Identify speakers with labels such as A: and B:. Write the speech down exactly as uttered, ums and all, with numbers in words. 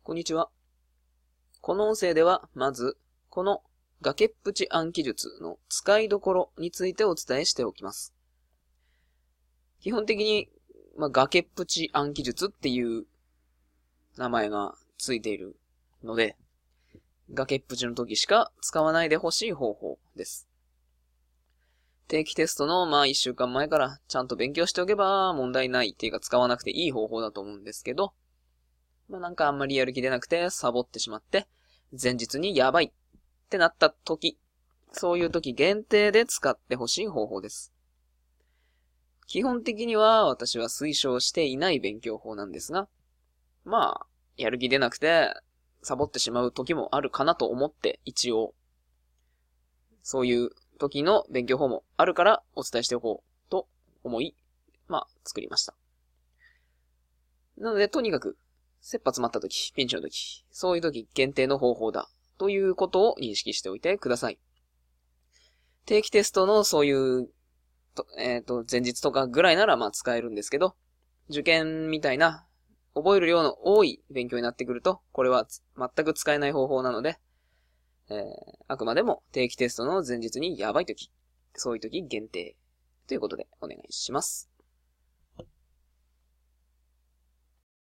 A: こんにちは。この音声では、まず、この崖っぷち暗記術の使いどころについてお伝えしておきます。基本的に、まあ、崖っぷち暗記術っていう名前がついているので、崖っぷちの時しか使わないでほしい方法です。定期テストのまあ一週間前からちゃんと勉強しておけば問題ないっていうか使わなくていい方法だと思うんですけど、まあなんかあんまりやる気出なくてサボってしまって、前日にやばいってなった時、そういう時限定で使ってほしい方法です。基本的には私は推奨していない勉強法なんですが、まあ、やる気出なくてサボってしまう時もあるかなと思って一応、そういう時の勉強法もあるからお伝えしておこうと思い、まあ作りました。なのでとにかく、切羽詰まった時、ピンチの時、そういう時限定の方法だということを認識しておいてください。定期テストのそういう、えっと、前日とかぐらいならまあ使えるんですけど、受験みたいな覚える量の多い勉強になってくると、これは全く使えない方法なので、えー、あくまでも定期テストの前日にやばい時、そういう時限定ということでお願いします。